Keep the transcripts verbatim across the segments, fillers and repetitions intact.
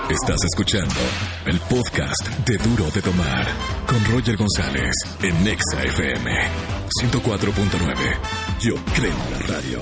Estás escuchando el podcast de Duro de Tomar con Roger González en Nexa F M ciento cuatro punto nueve. Yo creo en la radio.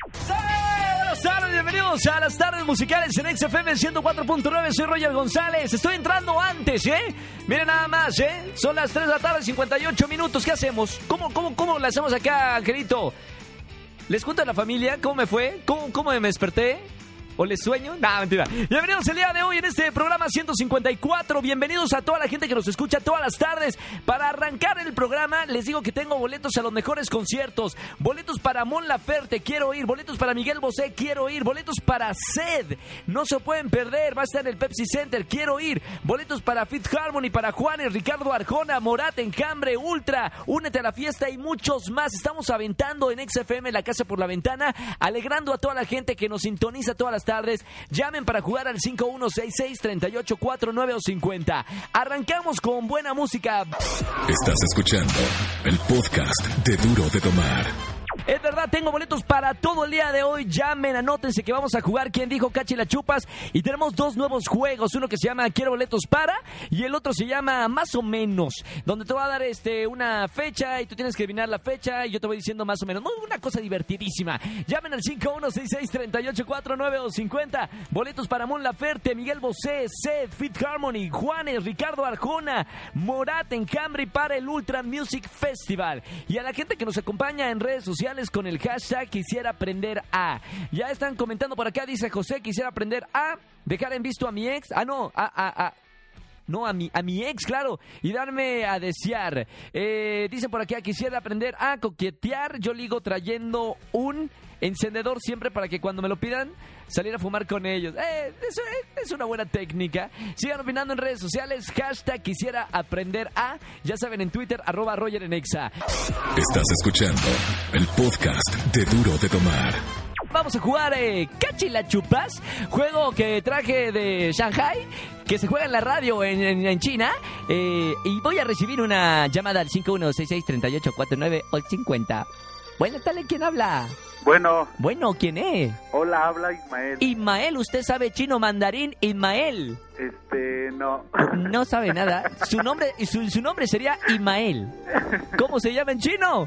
Buenas tardes, bienvenidos a las tardes musicales en Nexa F M ciento cuatro punto nueve. Soy Roger González. Estoy entrando antes, ¿eh? Miren nada más, ¿eh? Son las tres de la tarde, cincuenta y ocho minutos. ¿Qué hacemos? ¿Cómo, cómo, cómo le hacemos acá, Angelito? ¿Les cuento a la familia cómo me fue? ¿Cómo, cómo me desperté? ¿O les sueño? No, mentira. Bienvenidos el día de hoy en este programa ciento cincuenta y cuatro. Bienvenidos a toda la gente que nos escucha todas las tardes. Para arrancar el programa, les digo que tengo boletos a los mejores conciertos. Boletos para Mon Laferte, quiero ir. Boletos para Miguel Bosé, quiero ir. Boletos para Zed, no se pueden perder. Va a estar en el Pepsi Center, quiero ir. Boletos para Fifth Harmony, para Juanes, Ricardo Arjona, Morat, Enjambre, Ultra. Únete a la fiesta y muchos más. Estamos aventando en X F M La Casa por la Ventana, alegrando a toda la gente que nos sintoniza todas las tardes. Llamen para jugar al cinco uno seis seis, tres ocho cuatro nueve o cincuenta. Arrancamos con buena música. Estás escuchando el podcast de Duro de Tomar. Es verdad, tengo boletos para todo el día de hoy. Llamen, anótense que vamos a jugar ¿Quién dijo Cachi la chupas? Y tenemos dos nuevos juegos. Uno que se llama Quiero boletos para, y el otro se llama Más o menos, donde te va a dar este una fecha y tú tienes que adivinar la fecha y yo te voy diciendo más o menos. Una cosa divertidísima. Llamen al cinco uno seis seis, tres ocho cuatro nueve o cincuenta. Boletos para Mon Laferte, Miguel Bosé, Zed, Fifth Harmony, Juanes, Ricardo Arjona, Morat, Enjambre, para el Ultra Music Festival. Y a la gente que nos acompaña en redes sociales con el hashtag Quisiera aprender a. Ya están comentando por acá, dice José, quisiera aprender a dejar en visto a mi ex. Ah, no, a, a, a. No, a mi, a mi ex, claro, y darme a desear. Eh, dicen por acá, quisiera aprender a coquetear. Yo ligo trayendo un encendedor siempre para que cuando me lo pidan, salir a fumar con ellos. Eh, eso es, es una buena técnica. Sigan opinando en redes sociales, hashtag quisiera aprender a. Ya saben, en Twitter, arroba Roger en Exa. Estás escuchando el podcast de Duro de Tomar. Vamos a jugar eh, Cachi la chupas, juego que traje de Shanghai, que se juega en la radio en, en, en China, eh, y voy a recibir una llamada al cinco uno seis seis, tres ocho cuatro nueve o cincuenta. Buenas tardes, ¿quién habla? Bueno. Bueno, ¿quién es? Hola, habla Ismael. Ismael, ¿usted sabe chino mandarín? Ismael. Este, no. No sabe nada. Su nombre, su, su nombre sería Ismael. ¿Cómo se llama en chino?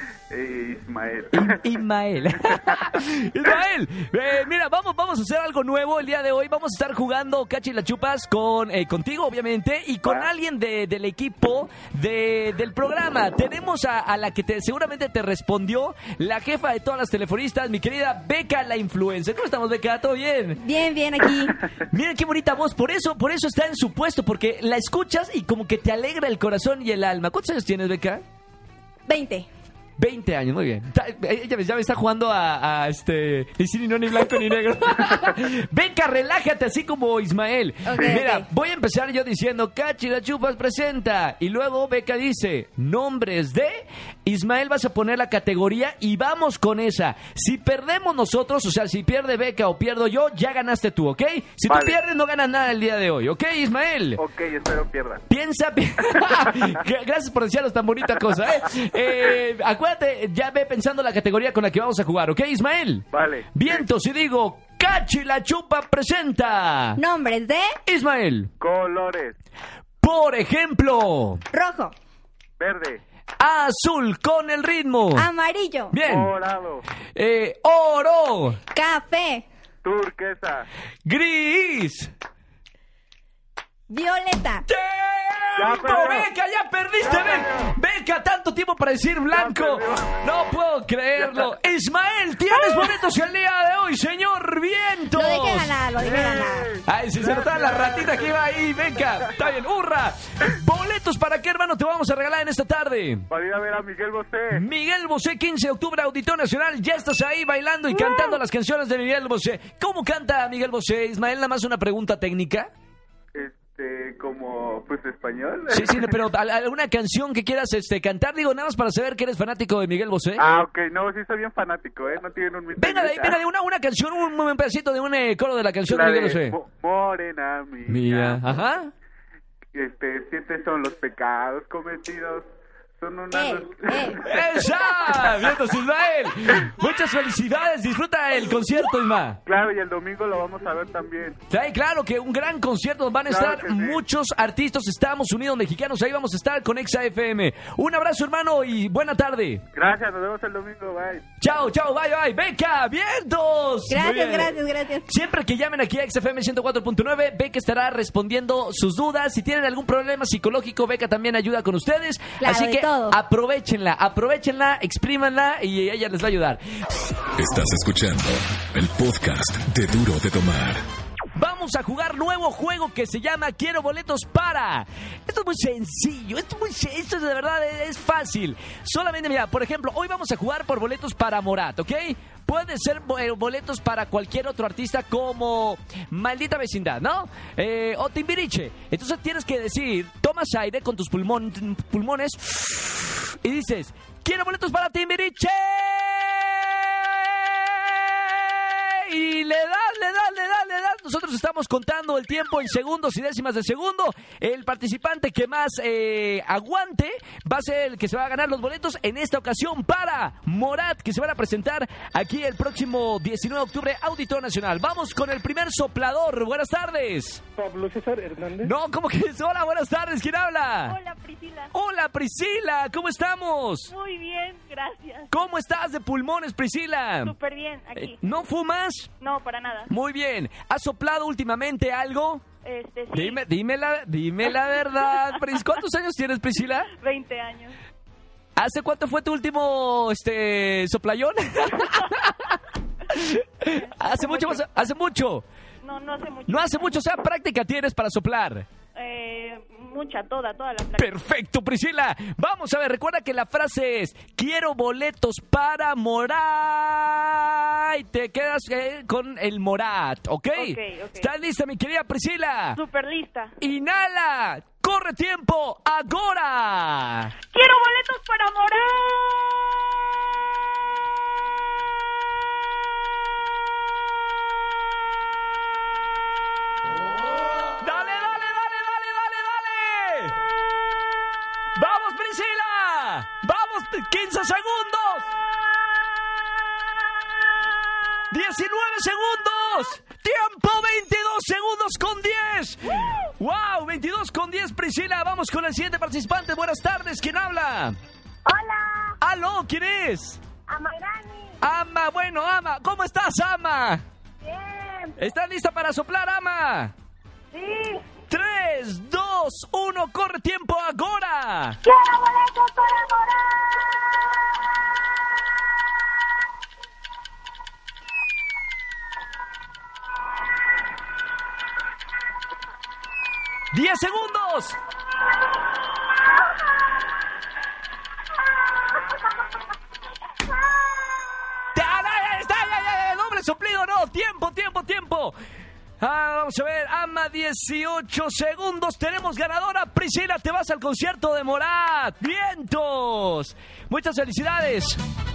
Eh, Ismael. I- Ismael. Ismael, eh, mira, vamos, vamos a hacer algo nuevo el día de hoy. Vamos a estar jugando Cachi la chupas con eh, contigo, obviamente, y con ¿Ah? alguien de, del equipo de, del programa. Tenemos a, a la que te, seguramente te respondió, la jefa de todas las telefonistas, mi querida Beca la influencer. ¿Cómo estamos, Beca? ¿Todo bien? Bien, bien, aquí. Miren qué bonita voz. Por eso, por eso está en su puesto, porque la escuchas y como que te alegra el corazón y el alma. ¿Cuántos años tienes, Beca? veinte. veinte años, muy bien. Ta- Ella ya me está jugando a, a este... Ni sí, ni no, ni blanco, ni negro. Beca, relájate, así como Ismael. Okay, Mira, okay. voy a empezar yo diciendo Cachi la chupas presenta. Y luego Beca dice nombres de... Ismael, vas a poner la categoría y vamos con esa. Si perdemos nosotros, o sea, si pierde Beca o pierdo yo, ya ganaste tú, ¿ok? Si Vale. tú pierdes, no ganas nada el día de hoy, ¿ok, Ismael? Ok, espero pierda. Piensa, pi- gracias por decirnos tan bonita cosa, ¿eh? eh Acuérdate, ya ve pensando la categoría con la que vamos a jugar, ¿ok, Ismael? Vale. Vientos, y digo, Cachi la chupa presenta. Nombres de Ismael, Colores. por ejemplo, rojo, Verde. azul con el ritmo. amarillo, Bien. Morado. Eh, oro, café, Turquesa. gris. violeta. Ya ¡Tiempo! perdió. ¡Beca, ya perdiste! Ya Beca, perdió. Beca, tanto tiempo para decir blanco. perdió. No puedo creerlo. Ismael, tienes boletos el día de hoy, señor Vientos. Lo dejé ganar, lo dejé ganar. Ay, si se notaba la ratita que iba ahí, Beca. Está bien, hurra. Boletos para qué, hermano, te vamos a regalar en esta tarde. Para ir a ver a Miguel Bosé. Miguel Bosé, quince de octubre, Auditorio Nacional. Ya estás ahí bailando y cantando las canciones de Miguel Bosé. ¿Cómo canta Miguel Bosé? Ismael, nada más una pregunta técnica. Este, como, pues, español. Sí, sí, pero ¿al- alguna canción que quieras este, cantar, digo, nada más para saber que eres fanático de Miguel Bosé. Ah, ok, no, sí soy bien fanático, ¿eh? No tienen un... Venga de ahí, venga de una, una canción, un, un pedacito de un eh, coro de la canción La de Miguel de Bosé. Mo- Morena mía. Mía, ajá. Este, siete son los pecados cometidos Son unas... Eh, eh. ¡Esa! ¡Vientos, Ismael! Muchas felicidades, disfruta el concierto, Isma. Claro, y el domingo lo vamos a ver también. Sí, claro que un gran concierto, van a Claro estar que sí. muchos artistas, estamos unidos mexicanos, ahí vamos a estar con Exa F M. Un abrazo, hermano, y buena tarde. Gracias, nos vemos el domingo, bye. Chao, chao, bye, bye. Beca, vientos. Muy Gracias, bien. gracias, gracias. Siempre que llamen aquí a X F M ciento cuatro punto nueve, Beca estará respondiendo sus dudas. Si tienen algún problema psicológico, Beca también ayuda con ustedes. Claro, Así de que todo. aprovechenla, aprovechenla, exprímanla y ella les va a ayudar. Estás escuchando el podcast de Duro de Tomar. Vamos a jugar nuevo juego que se llama Quiero boletos para. Esto es muy sencillo, esto es muy sen- esto de verdad es, es fácil. Solamente mira, por ejemplo, hoy vamos a jugar por boletos para Morat, ¿ok? Puede ser bo- eh, boletos para cualquier otro artista como Maldita Vecindad, ¿no? Eh, o Timbiriche. Entonces tienes que decir, tomas aire con tus pulmón- pulmones y dices, quiero boletos para Timbiriche. Y le das, le das, le das, le das. Nosotros estamos contando el tiempo en segundos y décimas de segundo. El participante que más eh, aguante va a ser el que se va a ganar los boletos en esta ocasión para Morat, que se van a presentar aquí el próximo diecinueve de octubre, Auditorio Nacional. Vamos con el primer soplador. Buenas tardes. Pablo César Hernández. No, ¿cómo que es? Hola, buenas tardes. ¿Quién habla? Hola Priscila. Hola, Priscila. ¿Cómo estamos? Muy bien, gracias. ¿Cómo estás de pulmones, Priscila? Súper bien, aquí. Eh, ¿No fumas? No, para nada. Muy bien. ¿Has soplado últimamente algo? Este, sí, Dime, dime la, dime la verdad, Pris. ¿Cuántos años tienes, Priscila? veinte años. ¿Hace cuánto fue tu último, este, soplayón? ¿Hace mucho? mucho. ¿Hace mucho? No, no hace mucho. No hace mucho, o sea, práctica tienes para soplar. Eh, mucha, toda, toda la práctica. Perfecto, Priscila. Vamos a ver, recuerda que la frase es, quiero boletos para Morat. Y te quedas eh, con el Morat, ¿ok? Ok, ok. ¿Estás lista, mi querida Priscila? Súper lista. Inhala, corre tiempo, ahora. ¡Quiero boletos para Morat! Dale, dale, dale, dale, dale, dale. Vamos, Priscila. Vamos, quince segundos. diecinueve segundos. Tiempo, veintidós segundos con diez. Wow, veintidós con diez, Priscila. Vamos con el siguiente participante. Buenas tardes, ¿quién habla? Hola, Aló, ¿quién es? Amairani. Ama, bueno, Ama. ¿Cómo estás, Ama? Bien. ¿Estás lista para soplar, Ama? Sí. tres, dos, uno, corre tiempo, ahora. Quiero boletos para Morat. diez segundos. ¡Ya, ya, ya está, ya, ya, ya! ¡Doble soplido, no! ¡Tiempo, tiempo, tiempo! Ah, vamos a ver, Ama, dieciocho segundos. Tenemos ganadora. Priscila, te vas al concierto de Morat. ¡Vientos! Muchas felicidades.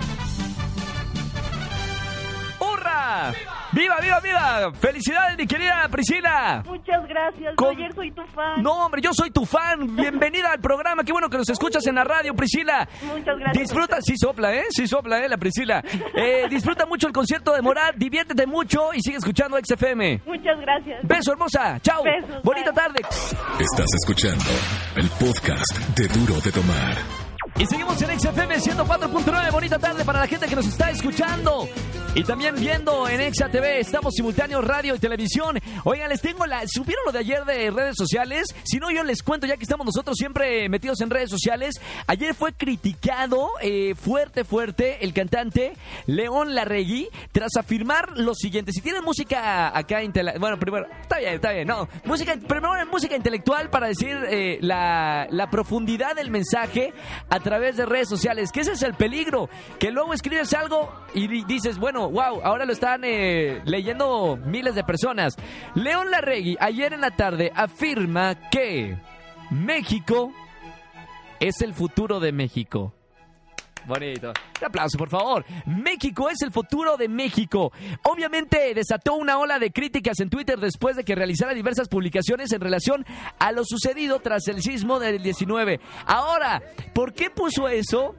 ¡Hurra! ¡Viva, viva, viva! ¡Felicidades, mi querida Priscila! Muchas gracias. Con- Yo ayer soy tu fan. No, hombre, yo soy tu fan. Bienvenida al programa. Qué bueno que nos escuchas en la radio, Priscila. Muchas gracias. Disfruta, sí sopla, ¿eh? Sí sopla, ¿eh? La Priscila. Eh, disfruta mucho el concierto de Morat, diviértete mucho y sigue escuchando X F M. Muchas gracias. Beso, hermosa. Chao. Besos, Bonita bye. tarde. Estás escuchando el podcast de Duro de Tomar. Y seguimos en X F M ciento cuatro punto nueve. Bonita tarde para la gente que nos está escuchando y también viendo en Exa T V. Estamos simultáneos radio y televisión. Oigan, les tengo la... ¿Supieron lo de ayer de redes sociales? Si no, yo les cuento, ya que estamos nosotros siempre metidos en redes sociales. Ayer fue criticado eh, fuerte, fuerte el cantante León Larregui tras afirmar lo siguiente. Si tienen música acá... Intele... Bueno, primero... Está bien, está bien. No, música... Primero música intelectual para decir eh, la, la profundidad del mensaje a través de redes sociales, que ese es el peligro, que luego escribes algo y di- dices, bueno, wow, ahora lo están eh, leyendo miles de personas. León Larregui ayer en la tarde afirma que México es el futuro de México. Bonito. Un aplauso, por favor. México es el futuro de México. Obviamente desató una ola de críticas en Twitter después de que realizara diversas publicaciones en relación a lo sucedido tras el sismo del diecinueve. Ahora, ¿por qué puso eso?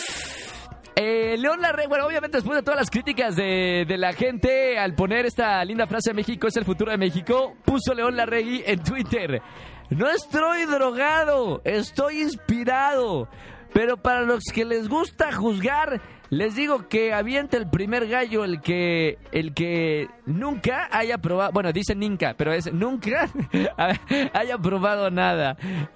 Eh, León Larregui, bueno, obviamente después de todas las críticas de, de la gente al poner esta linda frase México es el futuro de México, puso León Larregui en Twitter: no estoy drogado, estoy inspirado, pero para los que les gusta juzgar, les digo que avienta el primer gallo el que el que nunca haya probado, bueno, dice nunca, pero es nunca haya probado nada.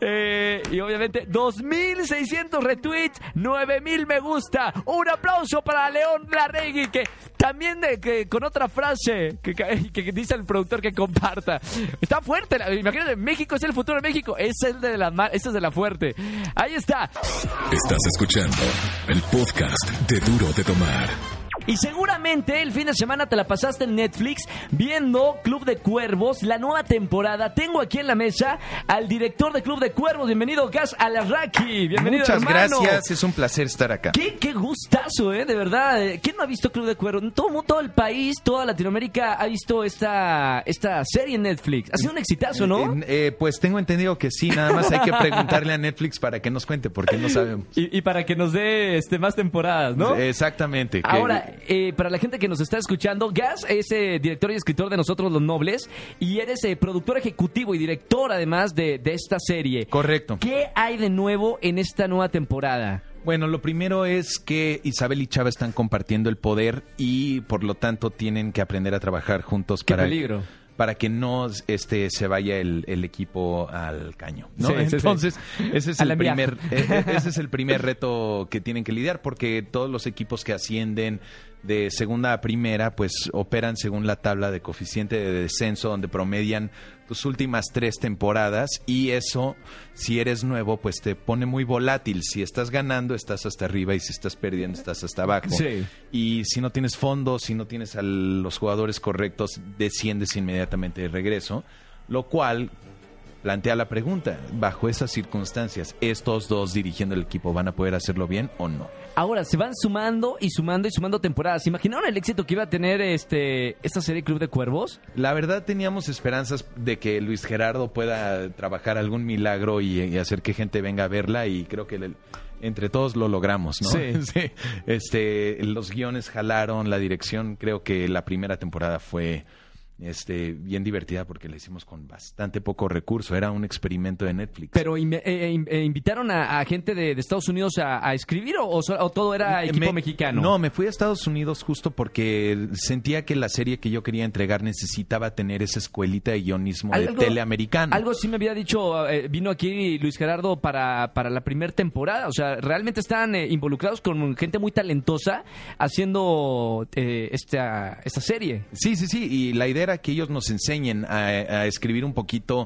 Eh, y obviamente dos mil seiscientos retweets, nueve mil me gusta. Un aplauso para León Larregui, que también de, que, con otra frase que, que dice el productor que comparta. Está fuerte, imagínate, México es el futuro de México. Es el de la, ese es de la fuerte. Ahí está. Estás escuchando el podcast de Duro de Tomar. Y seguramente el fin de semana te la pasaste en Netflix viendo Club de Cuervos, la nueva temporada. Tengo aquí en la mesa al director de Club de Cuervos. Bienvenido, Gas Alarraqui. Bienvenido, Muchas hermano. gracias, es un placer estar acá. Qué, qué gustazo, ¿eh? De verdad. ¿Quién no ha visto Club de Cuervos? Todo, todo el país, toda Latinoamérica ha visto esta, esta serie en Netflix. Ha sido un exitazo, ¿no? Eh, eh, pues tengo entendido que sí, nada más hay que preguntarle a Netflix para que nos cuente, porque no sabemos. Y, y para que nos dé este, más temporadas, ¿no? Exactamente. Que... Ahora, eh, para la gente que nos está escuchando, Gas es eh, director y escritor de Nosotros los Nobles y eres eh, productor ejecutivo y director además de, de esta serie. Correcto. ¿Qué hay de nuevo en esta nueva temporada? Bueno, lo primero es que Isabel y Chava están compartiendo el poder y por lo tanto tienen que aprender a trabajar juntos. ¡Qué para peligro! para que no este se vaya el, el equipo al caño, ¿no? Sí, sí, Entonces, sí. ese es A el la primer eh, ese es el primer reto que tienen que lidiar, porque todos los equipos que ascienden de segunda a primera, pues operan según la tabla de coeficiente de descenso, donde promedian tus últimas tres temporadas, y eso, si eres nuevo, pues te pone muy volátil. Si estás ganando, estás hasta arriba, y si estás perdiendo, estás hasta abajo. Sí. Y si no tienes fondos, si no tienes a los jugadores correctos, desciendes inmediatamente de regreso, lo cual plantea la pregunta: bajo esas circunstancias, ¿estos dos dirigiendo el equipo van a poder hacerlo bien o no? Ahora, se van sumando y sumando y sumando temporadas. ¿Se imaginaron el éxito que iba a tener este esta serie Club de Cuervos? La verdad, teníamos esperanzas de que Luis Gerardo pueda trabajar algún milagro y, y hacer que gente venga a verla, y creo que el, entre todos lo logramos, ¿no? Sí. Sí. Este, los guiones jalaron, la dirección, creo que la primera temporada fue este bien divertida porque la hicimos con bastante poco recurso, era un experimento de Netflix. Pero eh, eh, ¿invitaron a, a gente de, de Estados Unidos a, a escribir o, o todo era equipo me, mexicano? No, me fui a Estados Unidos justo porque sentía que la serie que yo quería entregar necesitaba tener esa escuelita de guionismo de tele americano. Algo sí me había dicho, eh, vino aquí Luis Gerardo para, para la primera temporada, o sea, realmente están eh, involucrados con gente muy talentosa haciendo eh, esta, esta serie. Sí, sí, sí, y la idea era que ellos nos enseñen a, a escribir un poquito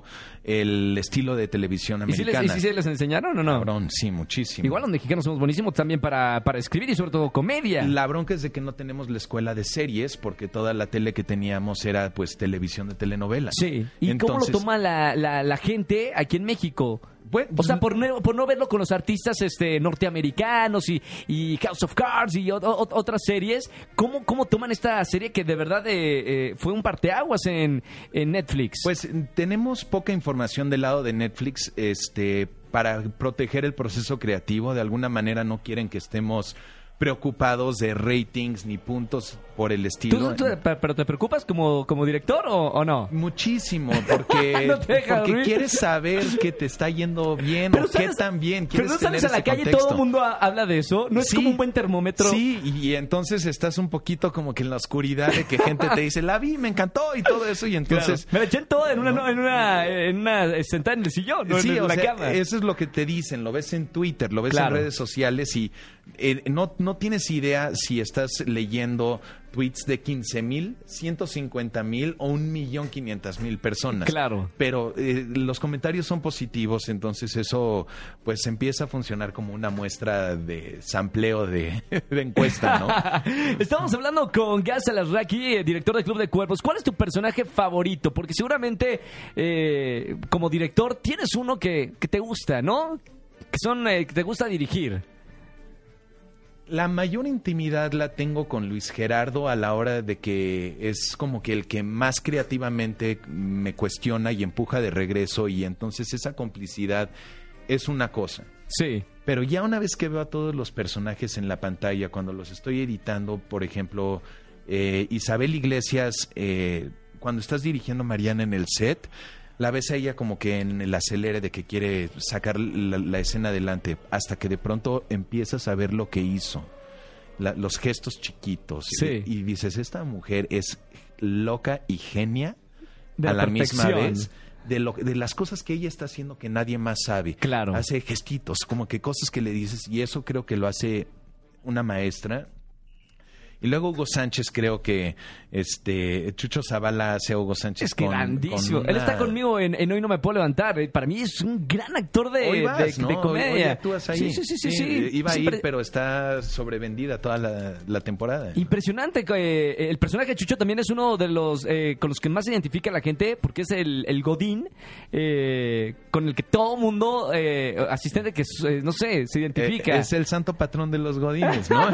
el estilo de televisión americana. ¿Y si les, si les enseñaron o no? Cabrón, sí, muchísimo. Igual los mexicanos somos buenísimos también para, para escribir y sobre todo comedia. La bronca es de que no tenemos la escuela de series, porque toda la tele que teníamos era pues televisión de telenovelas. Sí, ¿y Entonces, cómo lo toma la, la, la gente aquí en México? Bueno, O sea, por no, por no verlo con los artistas este norteamericanos y, y House of Cards y o, o, otras series, ¿cómo, ¿cómo toman esta serie que de verdad eh, eh, fue un parteaguas en, en Netflix? Pues tenemos poca información del lado de Netflix, este, para proteger el proceso creativo. De alguna manera no quieren que estemos preocupados de ratings ni puntos por el estilo. ¿Tú, tú, ¿Pero te preocupas como, como director o, o no? Muchísimo, porque, No te deja porque dormir. quieres saber que te está yendo bien Pero o qué sales- tan bien. Pero Quieres no sales tener a la ese calle y contexto. todo el mundo ha- habla de eso. ¿No es Sí. como un buen termómetro? Sí, y, y entonces estás un poquito como que en la oscuridad de que gente te dice, la vi, me encantó y todo eso, y Claro. entonces... Me la eché en todo en una, no, en una, en una eh, sentada en el sillón, no Sí, en o la sea, cama. eso es lo que te dicen, lo ves en Twitter, lo ves Claro. en redes sociales, y eh, no, no tienes idea si estás leyendo tweets de quince mil, ciento cincuenta mil o un millón quinientas mil personas. Claro. Pero eh, los comentarios son positivos, entonces eso pues empieza a funcionar como una muestra de sampleo de, de encuesta, ¿no? Estamos hablando con Gas Alarraqui, eh, director del Club de Cuervos. ¿Cuál es tu personaje favorito? Porque seguramente eh, como director tienes uno que, que te gusta, ¿no? Que son eh, que te gusta dirigir. La mayor intimidad la tengo con Luis Gerardo a la hora de que es como que el que más creativamente me cuestiona y empuja de regreso, y entonces esa complicidad es una cosa. Sí. Pero ya una vez que veo a todos los personajes en la pantalla, cuando los estoy editando, por ejemplo, eh, Isabel Iglesias, eh, cuando estás dirigiendo a Mariana en el set, la ves a ella como que en el acelere de que quiere sacar la, la escena adelante, hasta que de pronto empiezas a ver lo que hizo, la, los gestos chiquitos, sí. y, y dices, esta mujer es loca y genia De a la perfección. misma vez. De, lo, de las cosas que ella está haciendo que nadie más sabe. Claro. Hace gestitos, como que cosas que le dices, y eso creo que lo hace una maestra. Y luego Hugo Sánchez, creo que este Chucho Zavala hace a Hugo Sánchez Es que con, grandísimo. con una... Él está conmigo en, en Hoy No Me Puedo Levantar. Eh, Para mí es un gran actor de, Hoy vas, de, ¿no? de Hoy- comedia. hoy actúas ahí. Sí, sí, sí, sí, sí. Eh, Iba a Siempre- ir, pero está sobrevendida toda la, la temporada. Impresionante. eh, el personaje de Chucho también es uno de los eh, con los que más se identifica la gente, porque es el, el Godín eh, con el que todo mundo, eh, asistente que, eh, no sé, se identifica. Eh, es el santo patrón de los godines, ¿no?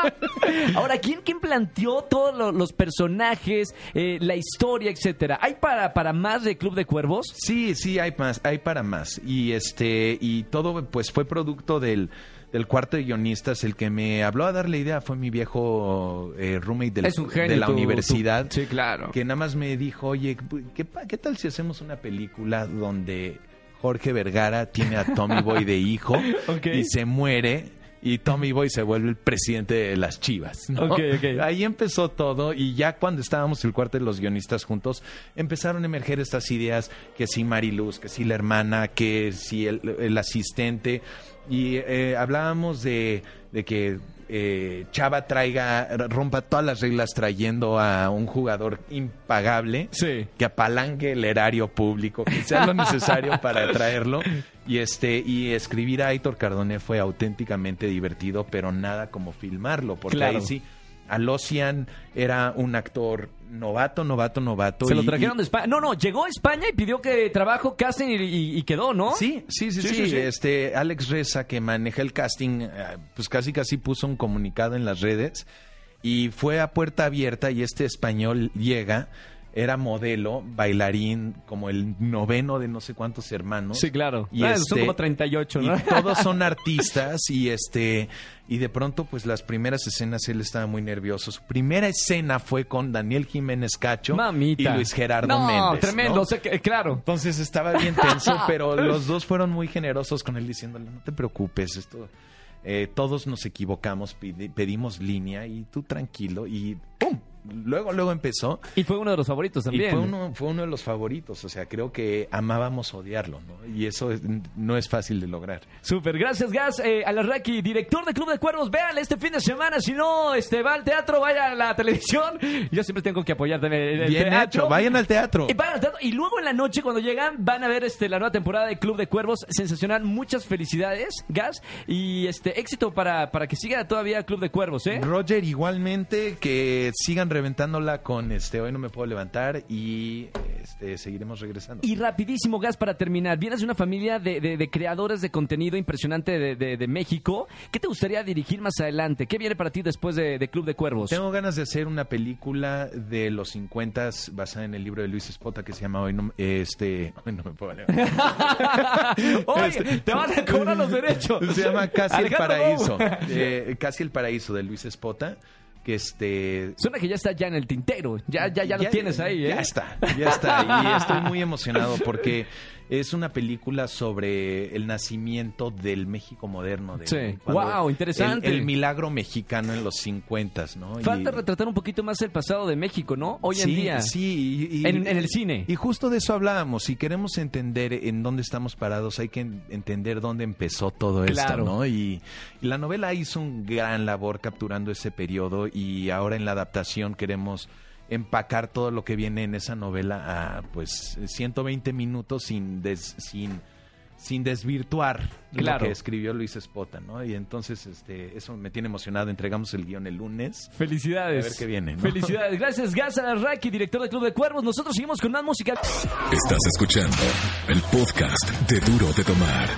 Ahora, ¿quién, quién planteó todos lo- los personajes, eh, la historia, etcétera? ¿Hay para, para más de Club de Cuervos? Sí, sí, hay más, hay para más. Y este, y todo pues fue producto del, del cuarto de guionistas. El que me habló a dar la idea fue mi viejo eh, roommate del- Es un genio, de la tu- universidad. tu- sí, claro. Que nada más me dijo, oye, ¿qué, pa- ¿qué tal si hacemos una película donde Jorge Vergara tiene a Tommy Boy de hijo Ok. y se muere? Y Tommy Boy se vuelve el presidente de las Chivas, ¿no? Ok, ok. Ahí empezó todo, y ya cuando estábamos el cuarto de los guionistas juntos, empezaron a emerger estas ideas, que si Mariluz, que si la hermana, que si el, el asistente, y eh, hablábamos de, de que eh, Chava traiga, rompa todas las reglas trayendo a un jugador impagable, Sí. que apalanque el erario público, que sea lo necesario para traerlo. Y este y escribir a Aitor Cardone fue auténticamente divertido, pero nada como filmarlo, porque Claro. ahí sí, Alocian era un actor novato, novato, novato. Se lo y- trajeron y- de España. No, no, llegó a España y pidió que trabajo, casting y, y- y quedó, ¿no? Sí, sí, sí, Sí, sí, sí, sí. Este, Alex Reza, que maneja el casting, eh, pues casi casi puso un comunicado en las redes y fue a puerta abierta, y este español llega, era modelo, bailarín, como el noveno de no sé cuántos hermanos. Sí, claro. Y Ah, este- son como treinta y ocho, ¿no? Y todos son artistas, y este y de pronto pues las primeras escenas él estaba muy nervioso. Su primera escena fue con Daniel Jiménez Cacho Mamita. y Luis Gerardo no, Méndez. tremendo, ¿no? o sea que, claro. Entonces estaba bien tenso, pero los dos fueron muy generosos con él, diciéndole, no te preocupes, esto eh, todos nos equivocamos, pidi- pedimos línea y tú tranquilo, y ¡pum! Luego, luego empezó. Y fue uno de los favoritos también. Y fue uno, fue uno de los favoritos, o sea, creo que amábamos odiarlo, ¿no? Y eso es- no es fácil de lograr. Súper, gracias Gas, eh, Alarraqui, director de Club de Cuervos. Véanle este fin de semana, si no este, va al teatro, vaya a la televisión. Yo siempre tengo que apoyarte en el Bien teatro. hecho, vayan al teatro. Y, vayan al teatro. Y luego en la noche, cuando llegan, van a ver este, la nueva temporada de Club de Cuervos. Sensacional, muchas felicidades, Gas. Y este éxito para, para que siga todavía Club de Cuervos, ¿eh? Roger, igualmente, que sigan reventándola con este Hoy No Me Puedo Levantar, y este seguiremos regresando. Y rapidísimo, Gas, para terminar. Vienes de una familia de, de- de creadores de contenido impresionante de, de- de México. ¿Qué te gustaría dirigir más adelante? ¿Qué viene para ti después de, de Club de Cuervos? Tengo ganas de hacer una película de los cincuenta basada en el libro de Luis Espota que se llama Hoy No, este, Hoy No Me Puedo Levantar. Oye, te van a cobrar los derechos. Se llama Casi el Alejandro Paraíso. Gou. Eh, Casi el Paraíso de Luis Espota, que este Suena que ya está ya en el tintero. Ya, ya, ya, lo tienes ahí, ¿eh? Ya está, ya está. Y estoy muy emocionado porque es una película sobre el nacimiento del México moderno. De, Sí. cuando Guau, interesante. El, el milagro mexicano en los cincuentas, ¿no? Falta Y- retratar un poquito más el pasado de México, ¿no? Hoy en Sí, día. Sí, y- y- En- en el cine. Y justo de eso hablábamos. Si queremos entender en dónde estamos parados, hay que en- entender dónde empezó todo Claro. esto, ¿no? Y, y la novela hizo un gran labor capturando ese periodo, y ahora en la adaptación queremos empacar todo lo que viene en esa novela a pues ciento veinte minutos sin des- sin sin desvirtuar Claro. lo que escribió Luis Espota, ¿no? Y entonces este eso me tiene emocionado. Entregamos el guión el lunes. Felicidades. A ver qué viene, ¿no? Felicidades. Gracias, Gas Alarraqui, director de Club de Cuervos. Nosotros seguimos con más música. Estás escuchando el podcast de Duro de Tomar.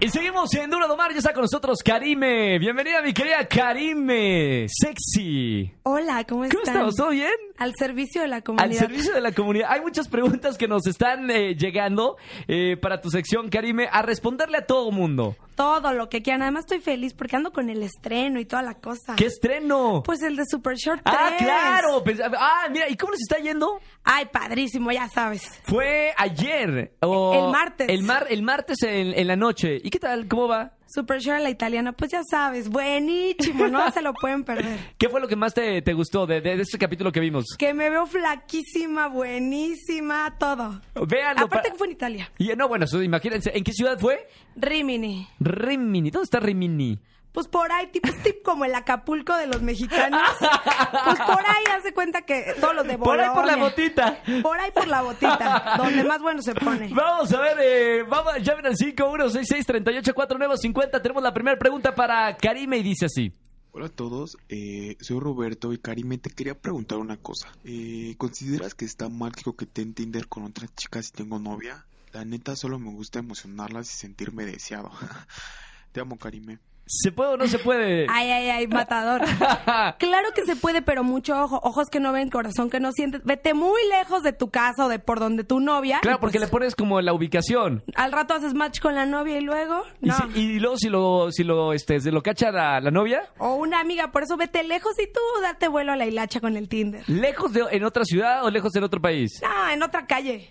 Y seguimos en Duro de Domar, ya está con nosotros Karime. Bienvenida, mi querida Karime. Sexy. Hola, ¿cómo están? ¿Cómo estamos? ¿Todo bien? Al servicio de la Al comunidad. servicio de la comunidad. Hay muchas preguntas que nos están eh, llegando eh, para tu sección, Karime, a responderle a todo mundo. Todo lo que quieran. Además estoy feliz porque ando con el estreno y toda la cosa. ¿Qué estreno? Pues el de Super Short tres. Ah, claro. Pues, ah, mira, ¿y cómo les está yendo? Ay, padrísimo, ya sabes. Fue ayer. O El martes. El, mar, el martes en, en la noche. ¿Y qué tal? ¿Cómo va? Super Short a la italiana, pues ya sabes, buenísimo, no se lo pueden perder. ¿Qué fue lo que más te, te gustó de, de, de este capítulo que vimos? Que me veo flaquísima, buenísima, todo. Véanlo. Aparte pa- que fue en Italia. Y, no, bueno, eso, imagínense. ¿En qué ciudad fue? Rimini. Rimini. ¿Dónde está Rimini? Pues por ahí, tipo, es tipo como el Acapulco de los mexicanos. Pues por ahí, hace cuenta que todos los de Por ahí por la Bolonia. botita. Por ahí por la botita, donde más bueno se pone. Vamos a ver, eh, vamos, llamen al cinco uno seis seis, tres ocho cuatro nueve cinco cero. Tenemos la primera pregunta para Karime y dice así. Hola a todos, eh, soy Roberto y Karime, te quería preguntar una cosa. Eh, ¿Consideras que está mal que coquetee en Tinder con otras chicas si tengo novia? La neta solo me gusta emocionarlas y sentirme deseado. Te amo, Karime. ¿Se puede o no se puede? Ay, ay, ay, matador. Claro que se puede, pero mucho ojo. Ojos que no ven, corazón que no sientes. Vete muy lejos de tu casa o de por donde tu novia. Claro, y porque pues, le pones como la ubicación. al rato haces match con la novia y luego... Y, No. si- y luego si lo, si lo, este, se lo cacha la, la novia, O una amiga, por eso vete lejos y tú date vuelo a la hilacha con el Tinder. lejos de en otra ciudad o lejos en otro país. No, en otra calle.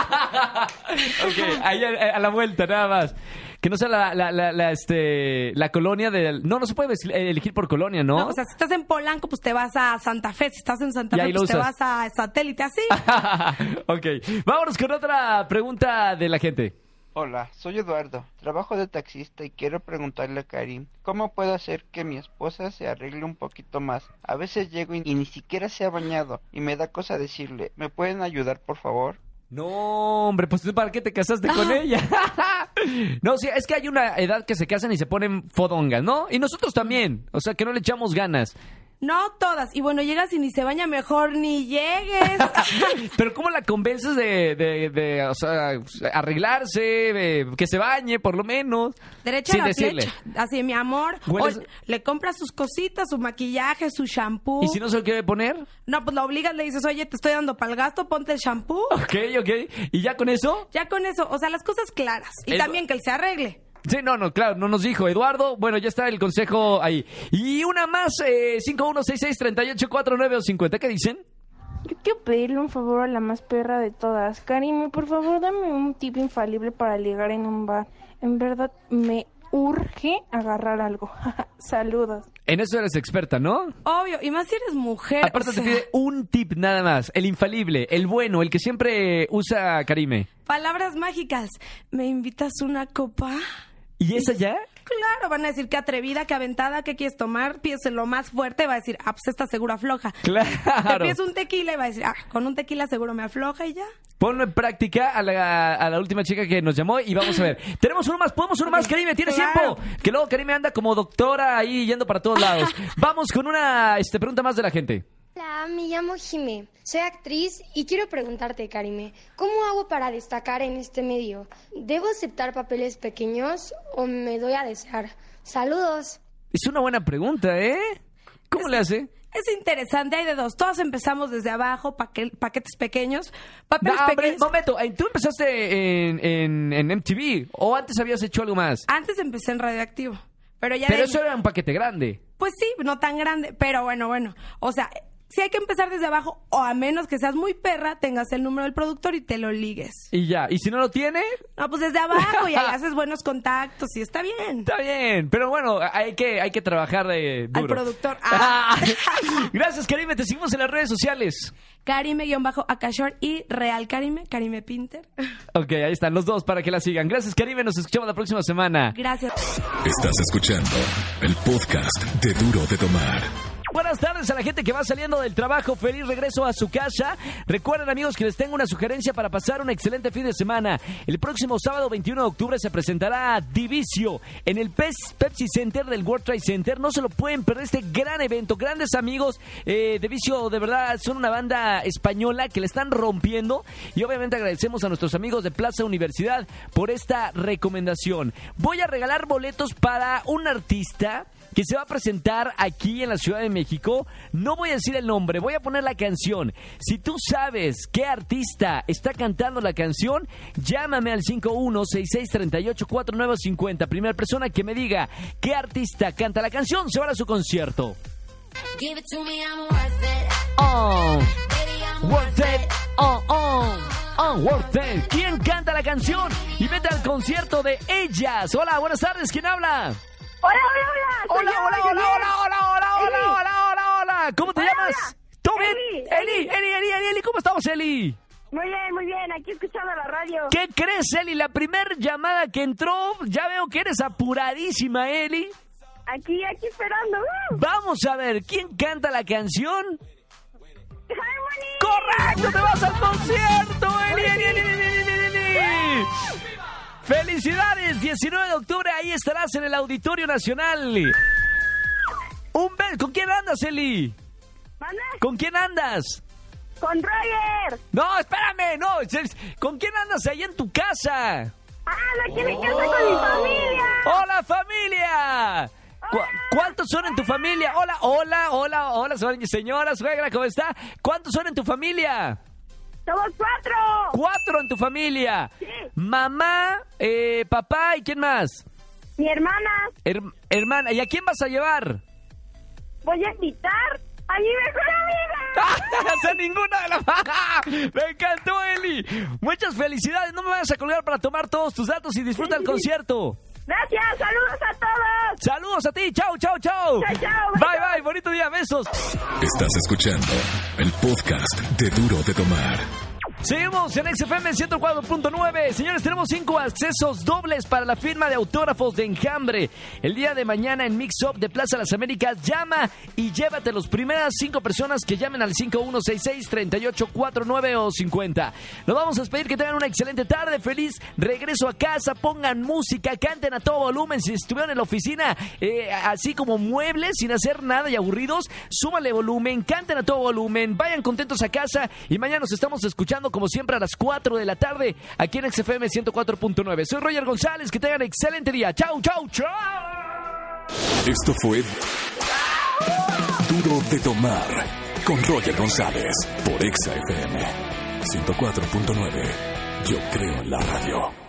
Ok, ahí a, a la vuelta, nada más. Que no sea la, la, la, la, este, la colonia del... No, no se puede elegir por colonia, ¿no? No, o sea, si estás en Polanco, pues te vas a Santa Fe. Si estás en Santa Y Fe, ahí lo pues te usas. vas a Satélite, así. Ok, vámonos con otra pregunta de la gente. Hola, soy Eduardo, trabajo de taxista y quiero preguntarle a Karim, ¿cómo puedo hacer que mi esposa se arregle un poquito más? A veces llego y, y ni siquiera se ha bañado y me da cosa decirle, ¿me pueden ayudar por favor? No, hombre, pues ¿tú para qué te casaste con ella? No, sí, es que hay una edad que se casan y se ponen fodongas, ¿no? Y nosotros también, o sea, que no le echamos ganas. No todas. Y bueno, llegas y ni se baña, mejor ni llegues. Pero ¿cómo la convences de, de, de, o sea, arreglarse, de que se bañe por lo menos? Derecha Sin a la decirle. flecha. Así, mi amor. Hueles- O le compras sus cositas, su maquillaje, su shampoo. ¿Y si no se lo quiere poner? No, pues la obligas, le dices, oye, te estoy dando para el gasto, ponte el shampoo. Ok, ok. ¿Y ya con eso? Ya con eso, o sea, las cosas claras. Y Edu- también que él se arregle. Sí, no, no, claro, no nos dijo Eduardo. Bueno, ya está el consejo ahí. Y una más, eh, cinco uno seis seis, tres ocho cuatro nueve cinco cero. ¿Qué dicen? Yo quiero pedirle un favor a la más perra de todas. Karime, por favor, dame un tip infalible para ligar en un bar. En verdad, me urge agarrar algo. Saludos. En eso eres experta, ¿no? Obvio, y más si eres mujer. Aparte o te sea, pide un tip nada más. El infalible, el bueno, el que siempre usa Karime. palabras mágicas. ¿Me invitas una copa? ¿Y esa ya? Claro, van a decir que atrevida, que aventada, que quieres tomar, pides lo más fuerte, va a decir, ah, pues esta seguro afloja. Te Claro. pides un tequila y va a decir, ah, con un tequila seguro me afloja y ya. Ponlo en práctica a la, a la última chica que nos llamó y vamos a ver. Tenemos uno más, podemos uno más, Karime, ¿tienes Claro. tiempo? Que luego Karime anda como doctora ahí yendo para todos lados. Vamos con una este, pregunta más de la gente. Hola, me llamo Jimé, soy actriz y quiero preguntarte, Karime, ¿cómo hago para destacar en este medio? ¿Debo aceptar papeles pequeños o me doy a desear? Saludos. Es una buena pregunta, ¿eh? ¿Cómo le hace? Es interesante, hay de dos. Todos empezamos desde abajo, paque- paquetes pequeños, papeles No, hombre, pequeños. momento, eh, ¿tú empezaste en, en, en M T V o antes habías hecho algo más? Antes empecé en Radioactivo, pero ya... Pero de- eso era un paquete grande. Pues sí, no tan grande, pero bueno, bueno. O sea, si hay que empezar desde abajo, o a menos que seas muy perra, tengas el número del productor y te lo ligues. Y ya, ¿y si no lo tiene? No, pues desde abajo y ahí haces buenos contactos y está bien. Está bien, pero bueno, hay que, hay que trabajar de duro. Al productor. Ah. Gracias, Karime, te seguimos en las redes sociales. Karime-Akashor y Real Karime, Karime Pinter. Ok, ahí están los dos para que la sigan. Gracias, Karime, nos escuchamos la próxima semana. Gracias. Estás escuchando el podcast de Duro de Tomar. Buenas tardes a la gente que va saliendo del trabajo. Feliz regreso a su casa. Recuerden, amigos, que les tengo una sugerencia para pasar un excelente fin de semana. El próximo sábado veintiuno de octubre se presentará Divisio en el Pepsi Center del World Trade Center. No se lo pueden perder este gran evento. Grandes amigos. Eh, Divisio, de verdad, son una banda española que le están rompiendo. Y obviamente agradecemos a nuestros amigos de Plaza Universidad por esta recomendación. Voy a regalar boletos para un artista que se va a presentar aquí en la Ciudad de México. No voy a decir el nombre, voy a poner la canción. Si tú sabes qué artista está cantando la canción, llámame al cinco uno seis seis tres ocho cuatro nueve cinco cero. Primera persona que me diga qué artista canta la canción se va a su concierto. Oh, worth it. Oh, oh, oh, worth it. ¿Quién canta la canción? Y vete al concierto de ellas. Hola, buenas tardes, ¿quién habla? Hola, hola, hola. Hola, hola, hola, hola, hola, hola, hola, hola, hola, hola. ¿Cómo te Hola, llamas? hola. ¿Todo bien? Eli, Eli, Eli, Eli, Eli, Eli, ¿cómo estamos, Eli? Muy bien, muy bien. Aquí escuchando la radio. ¿Qué crees, Eli? La primera llamada que entró, ya veo que eres apuradísima, Eli. Aquí, aquí esperando. Uh. Vamos a ver, ¿quién canta la canción? Harmony. ¡Correcto! ¡Te vas al concierto, Eli, Eli, Eli, Eli, Eli, Eli! ¡Felicidades! diecinueve de octubre, ahí estarás en el Auditorio Nacional. Un beso. ¿Con quién andas, Eli? ¿Manda? ¿Con quién andas? Con Roger. No, espérame, no. ¿Con quién andas ahí en tu casa? Ah, aquí en mi casa con mi familia. ¡Hola, familia! ¿Cu ¿Cuántos son en tu familia? Hola, hola, hola, hola, señora, suegra, ¿cómo está? ¿Cuántos son en tu familia? Somos cuatro. Cuatro en tu familia. Sí. Mamá, eh, papá y ¿quién más? Mi hermana. Her hermana, ¿y a quién vas a llevar? Voy a invitar a mi mejor amiga. ¡A ninguna de las! ¡Me encantó, Eli! Muchas felicidades. No me vayas a colgar para tomar todos tus datos y disfruta el concierto. Gracias, saludos a todos. Saludos a ti. Chao, chao, chao. Chao, chao. Bye, bye. Bonito día. Besos. Estás escuchando el podcast de Duro de Tomar. Seguimos en X F M ciento cuatro punto nueve. Señores, tenemos cinco accesos dobles para la firma de autógrafos de Enjambre. El día de mañana en Mix Up de Plaza Las Américas. Llama y llévate las primeras cinco personas que llamen al cinco uno seis seis tres ocho cuatro nueve cinco cero. Nos vamos a despedir, que tengan una excelente tarde. Feliz regreso a casa. Pongan música, canten a todo volumen. Si estuvieron en la oficina eh, así como muebles, sin hacer nada y aburridos, súmale volumen, canten a todo volumen. Vayan contentos a casa y mañana nos estamos escuchando como siempre a las cuatro de la tarde aquí en X F M ciento cuatro punto nueve. Soy Roger González, que tengan excelente día. Chau, chau, chau. Esto fue Duro de Tomar con Roger González por X F M ciento cuatro punto nueve. Yo creo en la radio.